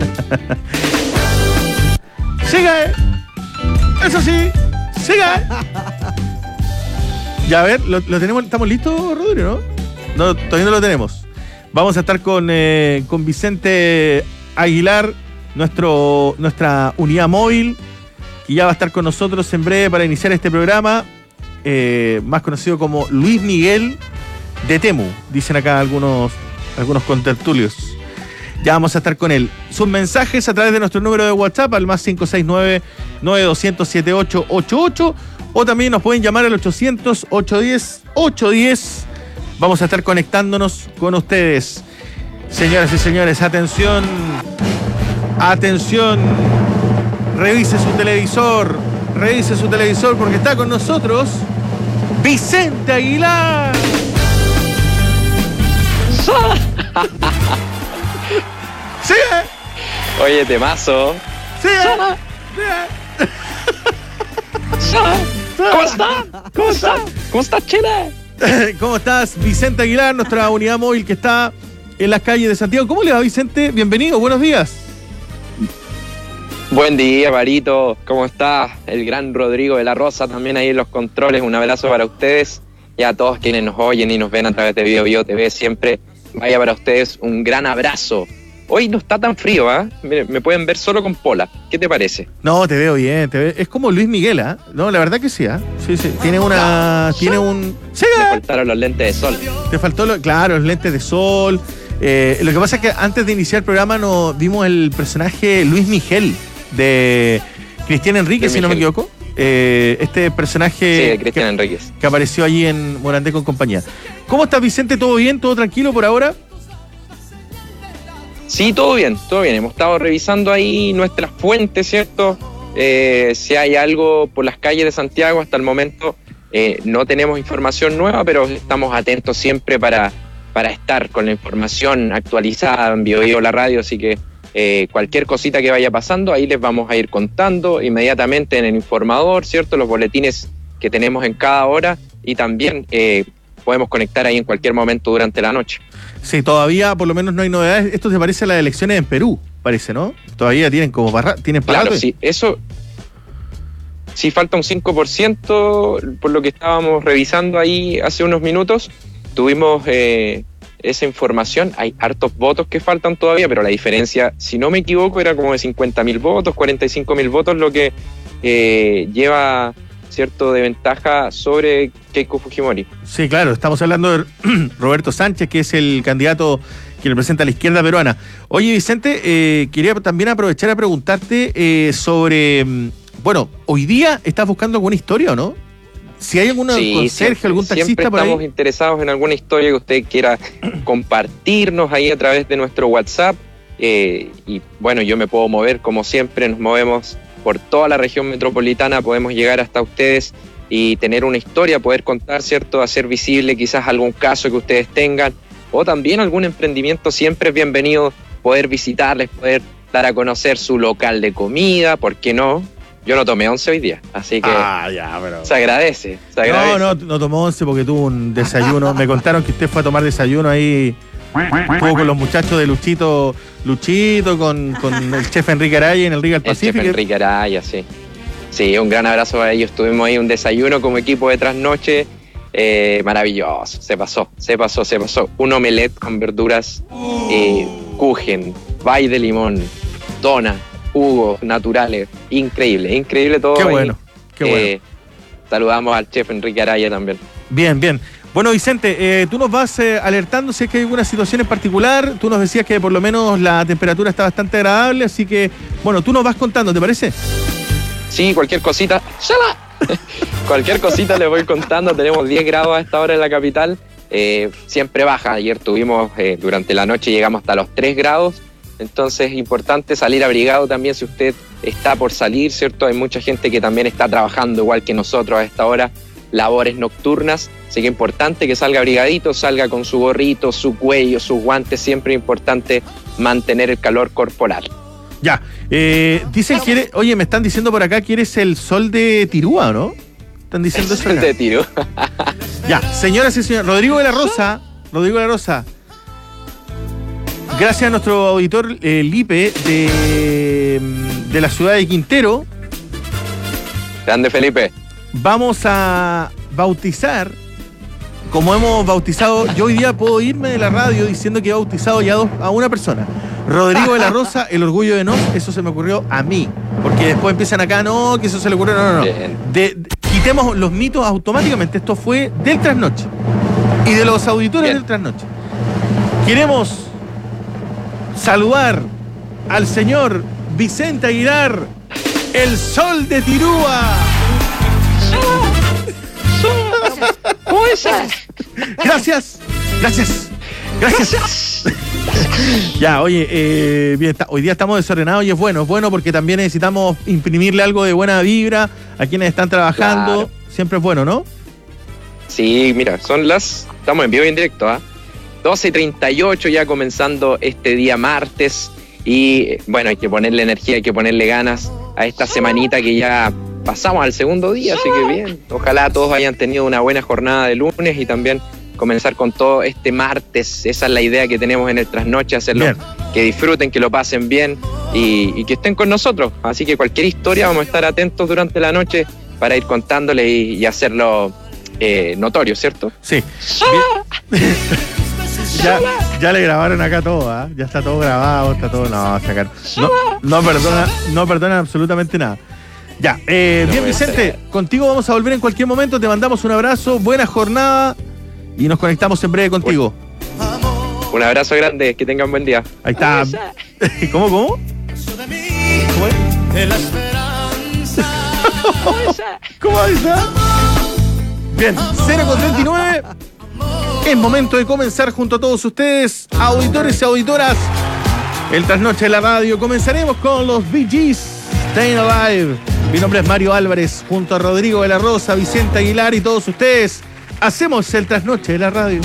¡Sigue! ¡Eso sí! ¡Sigue! Ya, a ver, ¿lo, lo tenemos? ¿Estamos listos, Rodrigo? ¿No? No, todavía no lo tenemos. Vamos a estar con, eh, con Vicente Aguilar, nuestro, nuestra unidad móvil, que ya va a estar con nosotros en breve para iniciar este programa, eh, más conocido como Luis Miguel de Temu, dicen acá algunos, algunos contertulios. Ya vamos a estar con él. Sus mensajes a través de nuestro número de WhatsApp al más cinco seis nueve, nueve dos cero cero, siete ocho ocho ocho, o también nos pueden llamar al ochocientos, ochocientos diez, ochocientos diez. Vamos a estar conectándonos con ustedes. Señoras y señores, atención, atención, revise su televisor, revise su televisor porque está con nosotros Vicente Aguilar. ¡Sigue! Oye, temazo. ¡Sigue! ¿Cómo estás? ¿Cómo estás? ¿Cómo estás, Chile? ¿Cómo estás, Vicente Aguilar, nuestra unidad móvil que está en las calles de Santiago? ¿Cómo le va, Vicente? Bienvenido, buenos días. Buen día, Marito. ¿Cómo estás? El gran Rodrigo de la Rosa también ahí en los controles. Un abrazo para ustedes y a todos quienes nos oyen y nos ven a través de Bio Bio T V siempre vaya para ustedes un gran abrazo. Hoy no está tan frío, ¿ah? ¿eh? Me, me pueden ver solo con pola. ¿Qué te parece? No, te veo bien. Te veo. Es como Luis Miguel, ¿ah? ¿eh? No, la verdad que sí, ¿ah? ¿eh? Sí, sí. Tiene una... No. Tiene un... ¡Sí! Me faltaron los lentes de sol. Te faltó, lo... claro, los lentes de sol. Eh, lo que pasa es que antes de iniciar el programa nos vimos el personaje Luis Miguel de Cristian Enríquez, si no me equivoco. Eh, este personaje sí, de Cristian Enríquez, que apareció allí en Morandé con compañía. ¿Cómo estás, Vicente? ¿Todo bien? ¿Todo tranquilo por ahora? Sí, todo bien, todo bien. Hemos estado revisando ahí nuestras fuentes, ¿cierto? Eh, si hay algo por las calles de Santiago, hasta el momento eh, no tenemos información nueva, pero estamos atentos siempre para, para estar con la información actualizada en Bio Bio La Radio, así que eh, cualquier cosita que vaya pasando, ahí les vamos a ir contando inmediatamente en el informador, ¿cierto? Los boletines que tenemos en cada hora y también eh, podemos conectar ahí en cualquier momento durante la noche. Sí, todavía por lo menos no hay novedades. Esto se parece a las elecciones en Perú, parece, ¿no? Todavía tienen como barra, tienen claro, parate. Sí, eso sí falta un cinco por ciento por lo que estábamos revisando ahí hace unos minutos. Tuvimos eh, esa información, hay hartos votos que faltan todavía, pero la diferencia, si no me equivoco, era como de cincuenta mil votos, cuarenta y cinco mil votos, lo que eh, lleva... cierto de ventaja sobre Keiko Fujimori. Sí, claro, estamos hablando de Roberto Sánchez, que es el candidato que representa a la izquierda peruana. Oye, Vicente, eh, quería también aprovechar a preguntarte eh, sobre, bueno, hoy día estás buscando alguna historia, ¿o no? Si hay algún sí, conserje, algún taxista siempre por ahí. Estamos interesados en alguna historia que usted quiera compartirnos ahí a través de nuestro WhatsApp. Eh, y bueno, yo me puedo mover como siempre, nos movemos por toda la región metropolitana, podemos llegar hasta ustedes y tener una historia, poder contar, ¿cierto? Hacer visible quizás algún caso que ustedes tengan o también algún emprendimiento, siempre es bienvenido poder visitarles, poder dar a conocer su local de comida, ¿por qué no? Yo no tomé once hoy día, así que ah, ya, pero... se agradece, se agradece. No, no, no tomó once porque tuvo un desayuno, me contaron que usted fue a tomar desayuno ahí. Estuvo con los muchachos de Luchito, Luchito, con, con el chef Enrique Araya en el Riga del Pacífico. El chef Enrique Araya, sí. Sí, un gran abrazo a ellos. Tuvimos ahí un desayuno como equipo de trasnoche. Eh, maravilloso, se pasó, se pasó, se pasó. Un omelette con verduras, eh, kuchen, pay de limón, dona, jugos naturales. Increíble, increíble todo. Qué ahí. bueno, qué bueno. Eh, saludamos al chef Enrique Araya también. Bien, bien. Bueno, Vicente, eh, tú nos vas eh, alertando si es que hay alguna situación en particular. Tú nos decías que por lo menos la temperatura está bastante agradable, así que, bueno, tú nos vas contando, ¿te parece? Sí, cualquier cosita. ¡Shala! Cualquier cosita les voy contando. Tenemos diez grados a esta hora en la capital. Eh, siempre baja. Ayer tuvimos, eh, durante la noche llegamos hasta los tres grados. Entonces es importante salir abrigado también si usted está por salir, ¿cierto? Hay mucha gente que también está trabajando igual que nosotros a esta hora. Labores nocturnas, así que es importante que salga abrigadito, salga con su gorrito, su cuello, sus guantes, siempre es importante mantener el calor corporal. Ya, eh, dicen que eres, oye, me están diciendo por acá que eres el sol de Tirúa, ¿no? Están diciendo el eso. El sol de Tirúa. Ya, señoras y señores, Rodrigo de la Rosa, Rodrigo de la Rosa, gracias a nuestro auditor eh, Lipe de, de la ciudad de Quintero. Grande Felipe. Vamos a bautizar, como hemos bautizado, yo hoy día puedo irme de la radio diciendo que he bautizado ya dos, a una persona. Rodrigo de la Rosa, el orgullo de Nos, eso se me ocurrió a mí. Porque después empiezan acá, no, que eso se le ocurrió, no, no, no. De, de, quitemos los mitos automáticamente, esto fue del trasnoche. Y de los auditores Bien. del trasnoche. Queremos saludar al señor Vicente Aguilar, el sol de Tirúa. ¿Cómo estás? Gracias, gracias, gracias. Ya, oye, eh, bien, está, hoy día estamos desordenados y es bueno, es bueno porque también necesitamos imprimirle algo de buena vibra a quienes están trabajando. Claro. Siempre es bueno, ¿no? Sí, mira, son las... Estamos en vivo y en directo, ¿ah? ¿eh? doce y treinta y ocho ya comenzando este día martes y bueno, hay que ponerle energía, hay que ponerle ganas a esta semanita que ya pasamos al segundo día, así que bien, ojalá todos hayan tenido una buena jornada de lunes y también comenzar con todo este martes, esa es la idea que tenemos en el trasnoche, hacerlo, bien. Que disfruten, que lo pasen bien y, y que estén con nosotros, así que cualquier historia vamos a estar atentos durante la noche para ir contándole y, y hacerlo eh, notorio, ¿cierto? Sí. Ya, ya le grabaron acá todo, ¿eh? Ya está todo grabado, está todo. No, sacar. No, no perdona, no perdona absolutamente nada. Ya, eh, bien Vicente, contigo vamos a volver en cualquier momento, te mandamos un abrazo, buena jornada y nos conectamos en breve contigo. Un abrazo grande, que tengan buen día. Ahí está. ¿Cómo, cómo? ¿Cómo es? ¿Cómo está? Bien, cero con treinta y nueve. Es momento de comenzar junto a todos ustedes, auditores y auditoras, el trasnoche de la radio. Comenzaremos con los Bee Gees, Staying Alive. Mi nombre es Mario Álvarez, junto a Rodrigo de la Rosa, Vicente Aguilar y todos ustedes, hacemos el trasnoche de la radio.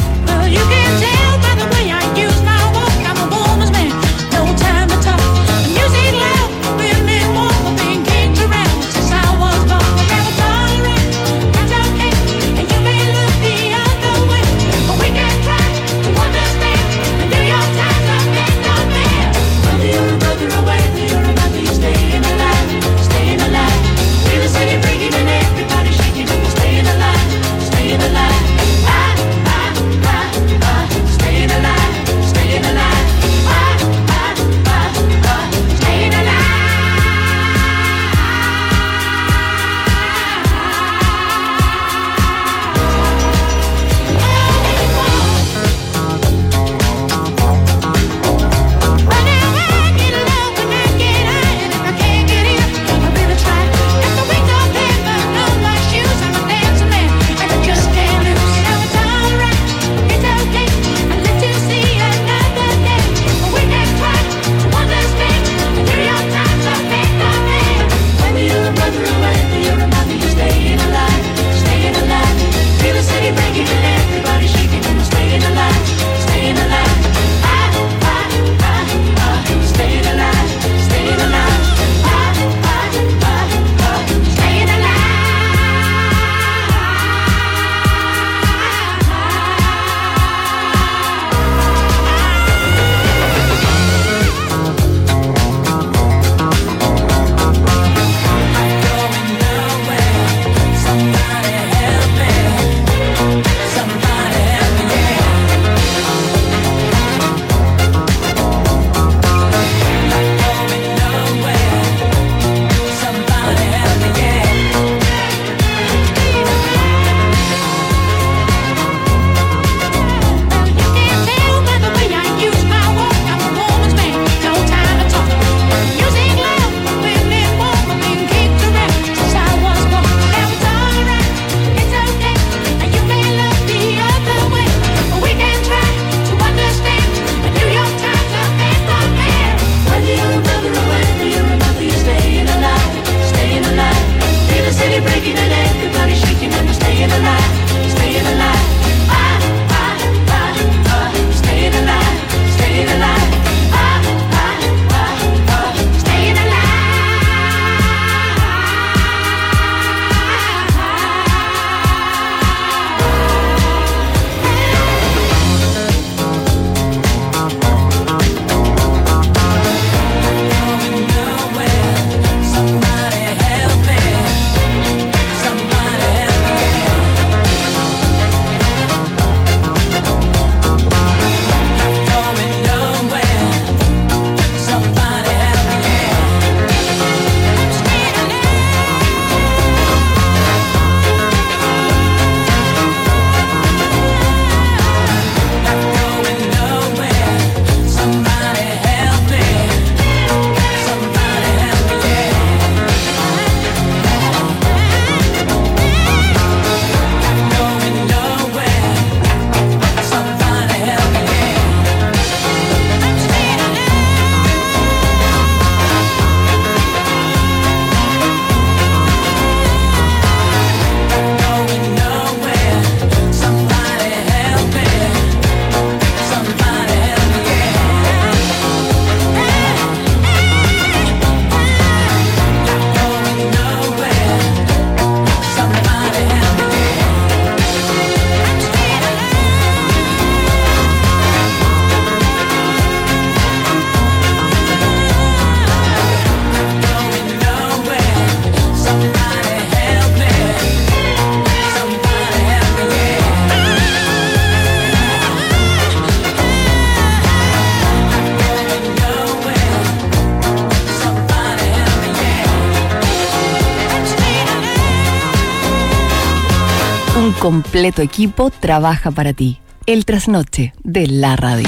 Un completo equipo trabaja para ti. El trasnoche de la radio.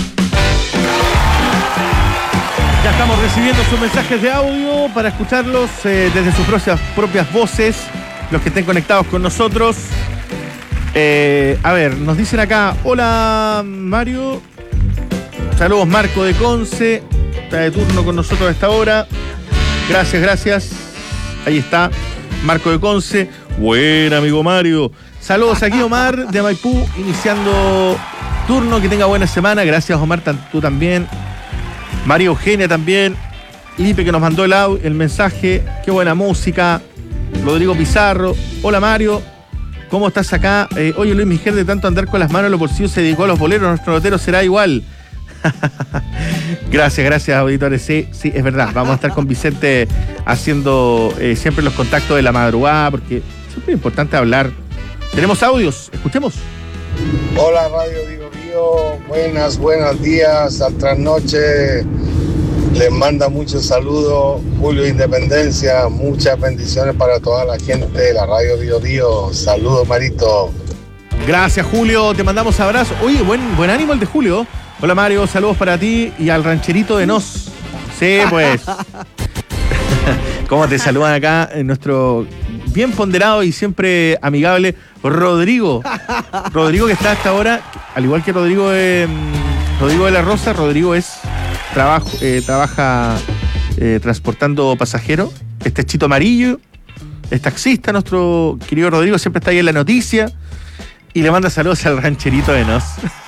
Ya estamos recibiendo sus mensajes de audio para escucharlos eh, desde sus propias, propias voces, los que estén conectados con nosotros. Eh, a ver, nos dicen acá, hola Mario, saludos Marco de Conce, está de turno con nosotros a esta hora. Gracias, gracias. Ahí está, Marco de Conce. Buen amigo Mario. Saludos aquí Omar de Maipú, iniciando turno, que tenga buena semana. Gracias Omar, tú también. María Eugenia también. Lipe que nos mandó el, el mensaje. Qué buena música. Rodrigo Pizarro. Hola Mario. ¿Cómo estás acá? Eh, oye Luis Mijer, de tanto andar con las manos en los bolsillos se dedicó a los boleros. Nuestro notero será igual. Gracias, gracias auditores. Sí, sí, es verdad. Vamos a estar con Vicente haciendo eh, siempre los contactos de la madrugada, porque siempre es importante hablar. Tenemos audios. Escuchemos. Hola Radio Vigo Vigo, buenas, buenos días, al trasnoche, les manda muchos saludos, Julio Independencia, muchas bendiciones para toda la gente de la Radio Vigo Vigo, saludos Marito. Gracias Julio, te mandamos abrazos. Oye, buen, buen ánimo el de Julio. Hola Mario, saludos para ti y al rancherito de Nos. Sí, pues. ¿Cómo te saludan acá en nuestro bien ponderado y siempre amigable Rodrigo? Rodrigo que está hasta ahora, al igual que Rodrigo de, Rodrigo de la Rosa, Rodrigo es trabajo, eh, trabaja eh, transportando pasajeros. Este chito amarillo, es taxista, nuestro querido Rodrigo, siempre está ahí en la noticia y le manda saludos al rancherito de Nos.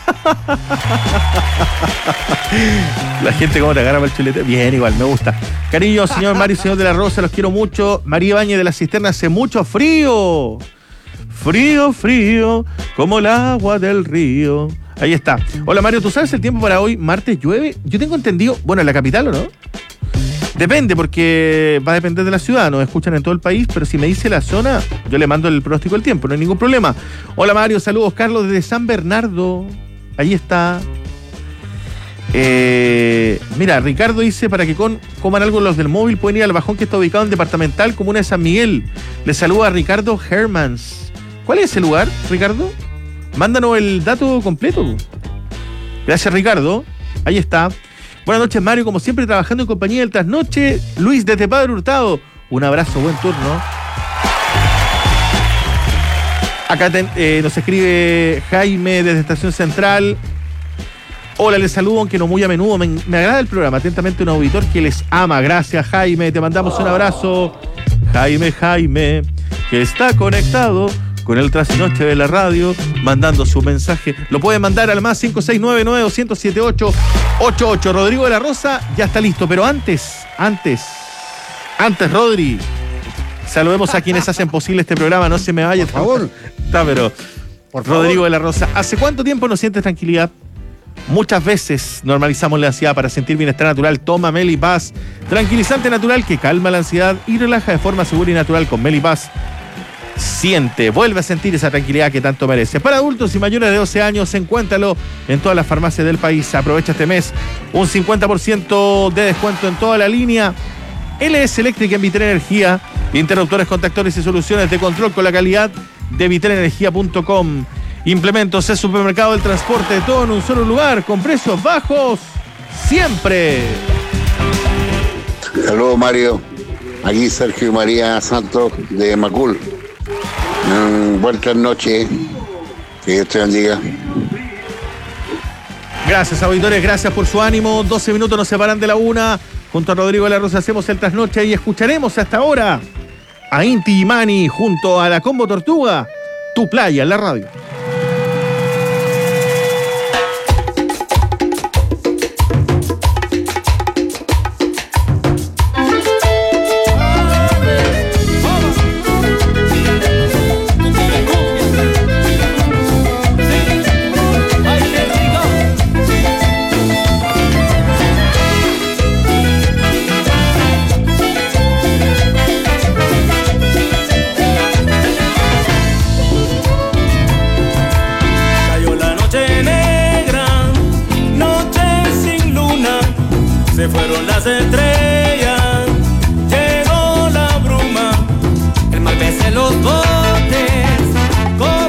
La gente como te agarra para el chulete. Bien, igual, me gusta. Cariño, señor Mario y señor de la Rosa, los quiero mucho. María Ibañez de la Cisterna, hace mucho frío. Frío, frío, como el agua del río. Ahí está. Hola Mario, ¿tú sabes el tiempo para hoy? ¿Martes llueve? Yo tengo entendido, bueno, en la capital, ¿o no? Depende, porque va a depender de la ciudad, nos escuchan en todo el país, pero si me dice la zona, yo le mando el pronóstico del tiempo, no hay ningún problema. Hola Mario, saludos Carlos desde San Bernardo. Ahí está. Eh, mira, Ricardo dice, para que con, coman algo los del móvil, pueden ir al Bajón, que está ubicado en Departamental, comuna de San Miguel. Le saluda a Ricardo Hermans. ¿Cuál es ese lugar, Ricardo? Mándanos el dato completo. Gracias, Ricardo. Ahí está. Buenas noches, Mario, como siempre, trabajando en compañía del Trasnoche. Luis desde Padre Hurtado. Un abrazo, buen turno. Acá ten, eh, nos escribe Jaime desde Estación Central. Hola, les saludo, aunque no muy a menudo. Me, me agrada el programa. Atentamente, un auditor que les ama. Gracias, Jaime. Te mandamos un abrazo. Jaime, Jaime, que está conectado con el Trasnoche de la radio, mandando su mensaje. Lo pueden mandar al más cinco seis nueve nueve dos cero siete ocho ocho ocho. Rodrigo de la Rosa ya está listo, pero antes, antes, antes, Rodri, saludemos a quienes hacen posible este programa. No se me vaya, por favor. Está, pero por favor. Rodrigo de la Rosa, ¿hace cuánto tiempo no sientes tranquilidad? Muchas veces normalizamos la ansiedad. Para sentir bienestar natural, toma Melipaz, tranquilizante natural que calma la ansiedad y relaja de forma segura y natural. Con Melipaz siente, vuelve a sentir esa tranquilidad que tanto merece. Para adultos y mayores de doce años, encuéntralo en todas las farmacias del país. Aprovecha este mes un cincuenta por ciento de descuento en toda la línea L S Eléctrica en Vitel Energía. Interruptores, contactores y soluciones de control con la calidad de vitel energía punto com. Implementos, el supermercado del transporte, todo en un solo lugar, con precios bajos siempre. Saludos Mario, aquí Sergio María Santos de Macul. Um, buenas noches, que Dios te bendiga. Gracias auditores, gracias por su ánimo. doce minutos nos separan de la una. Junto a Rodrigo de la Rosa hacemos el Trasnoche y escucharemos hasta ahora a Inti Imani junto a la Combo Tortuga, Tu Playa en la radio. Se fueron las estrellas, llegó la bruma, el mar pese los botes, con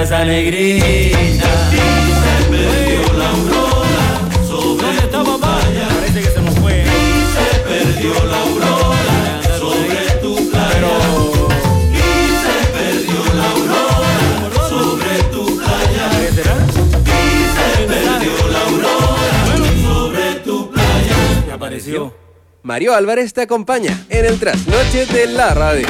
a esa negrita. Y se perdió la aurora sobre tu playa. Parece que se nos fue. Y se perdió la aurora sobre tu playa. Y se perdió la aurora sobre tu playa. Y se perdió la aurora sobre tu playa. Ya apareció. Mario Álvarez te acompaña en el trasnoche de la radio.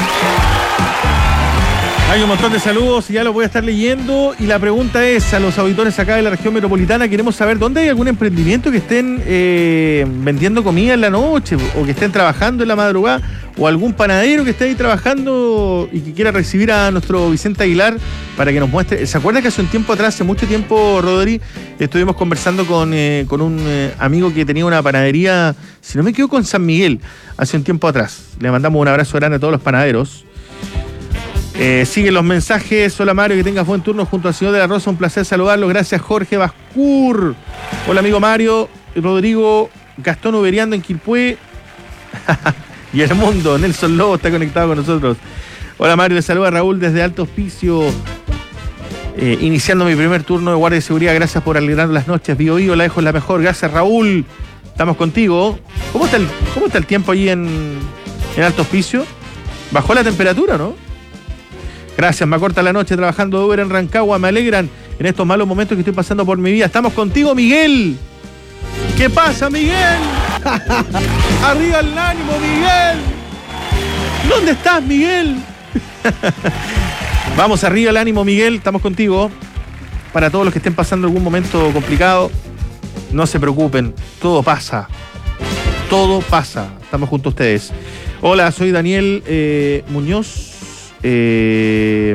Hay un montón de saludos y ya los voy a estar leyendo. Y la pregunta es a los auditores acá de la región metropolitana, queremos saber dónde hay algún emprendimiento que estén eh, vendiendo comida en la noche o que estén trabajando en la madrugada, o algún panadero que esté ahí trabajando y que quiera recibir a nuestro Vicente Aguilar para que nos muestre. ¿Se acuerda que hace un tiempo atrás, hace mucho tiempo, Rodri, estuvimos conversando con, eh, con un eh, amigo que tenía una panadería, si no me equivoco, en San Miguel, hace un tiempo atrás? Le mandamos un abrazo grande a todos los panaderos. Eh, siguen los mensajes. Hola Mario, que tengas buen turno junto al señor de la Rosa, un placer saludarlo. Gracias Jorge Bascur. Hola amigo Mario. Rodrigo Gastón Uberiando en Quilpué. Y el mundo, Nelson Lobo está conectado con nosotros. Hola Mario, le saluda Raúl desde Alto Hospicio. Eh, iniciando mi primer turno de guardia de seguridad. Gracias por alegrar las noches. Bio Bio, la dejo en la mejor. Gracias Raúl. Estamos contigo. ¿Cómo está el, cómo está el tiempo allí en, en Alto Hospicio? ¿Bajó la temperatura, no? Gracias, me acorta la noche trabajando de Uber en Rancagua. Me alegran en estos malos momentos que estoy pasando por mi vida. Estamos contigo, Miguel. ¿Qué pasa, Miguel? Arriba el ánimo, Miguel. ¿Dónde estás, Miguel? Vamos, arriba el ánimo, Miguel. Estamos contigo. Para todos los que estén pasando algún momento complicado, no se preocupen. Todo pasa. Todo pasa. Estamos junto a ustedes. Hola, soy Daniel eh, Muñoz. Eh,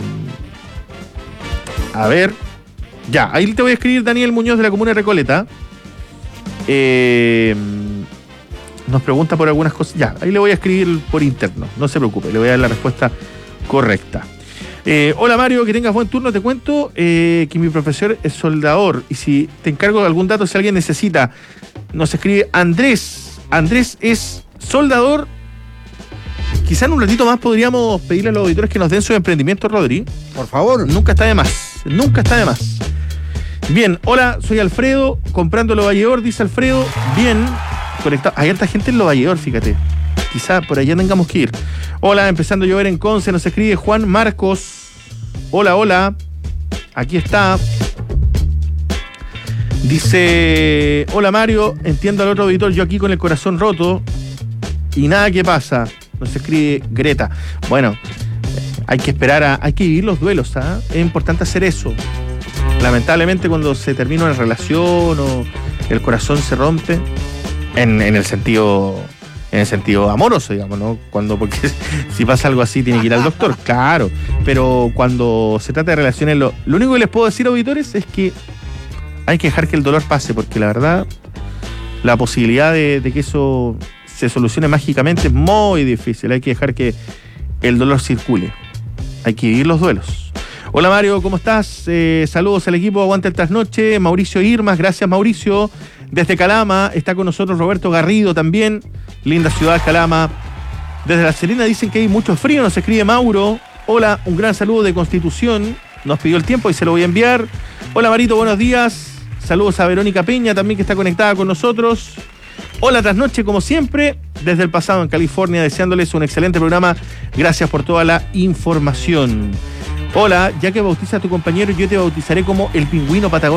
a ver, ya, ahí te voy a escribir Daniel Muñoz de la comuna de Recoleta. Eh, nos pregunta por algunas cosas. Ya, ahí le voy a escribir por interno, no se preocupe, le voy a dar la respuesta correcta. Eh, hola Mario, que tengas buen turno. Te cuento eh, que mi profesor es soldador y si te encargo de algún dato, si alguien necesita, nos escribe Andrés. Andrés es soldador. Quizá en un ratito más podríamos pedirle a los auditores que nos den su emprendimiento, Rodri. Por favor. Nunca está de más. Nunca está de más. Bien, hola, soy Alfredo, comprando Lo Valledor, dice Alfredo. Bien, conectado. Hay harta gente en Lo Valledor, fíjate. Quizá por allá tengamos que ir. Hola, empezando a llover en Conce, nos escribe Juan Marcos. Hola, hola. Aquí está. Dice, hola Mario, entiendo al otro auditor, yo aquí con el corazón roto y nada que pasa. Nos escribe Greta. Bueno, hay que esperar a... Hay que vivir los duelos, ¿ah? Es importante hacer eso. Lamentablemente cuando se termina una relación o el corazón se rompe, en, en el sentido... En el sentido amoroso, digamos, ¿no? Cuando, porque si pasa algo así tiene que ir al doctor, claro. Pero cuando se trata de relaciones, lo, lo único que les puedo decir, auditores, es que hay que dejar que el dolor pase, porque la verdad, la posibilidad de, de que eso se solucione mágicamente es muy difícil. Hay que dejar que el dolor circule. Hay que vivir los duelos. Hola Mario, ¿cómo estás? Eh, saludos al equipo, aguante el trasnoche. Mauricio Irmas, gracias Mauricio. Desde Calama está con nosotros Roberto Garrido también. Linda ciudad, Calama. Desde La Serena dicen que hay mucho frío, nos escribe Mauro. Hola, un gran saludo de Constitución. Nos pidió el tiempo y se lo voy a enviar. Hola Marito, buenos días. Saludos a Verónica Peña también, que está conectada con nosotros. Hola Trasnoche, como siempre, desde el pasado en California, deseándoles un excelente programa. Gracias por toda la información. Hola, ya que bautiza a tu compañero, yo te bautizaré como el pingüino patagónico.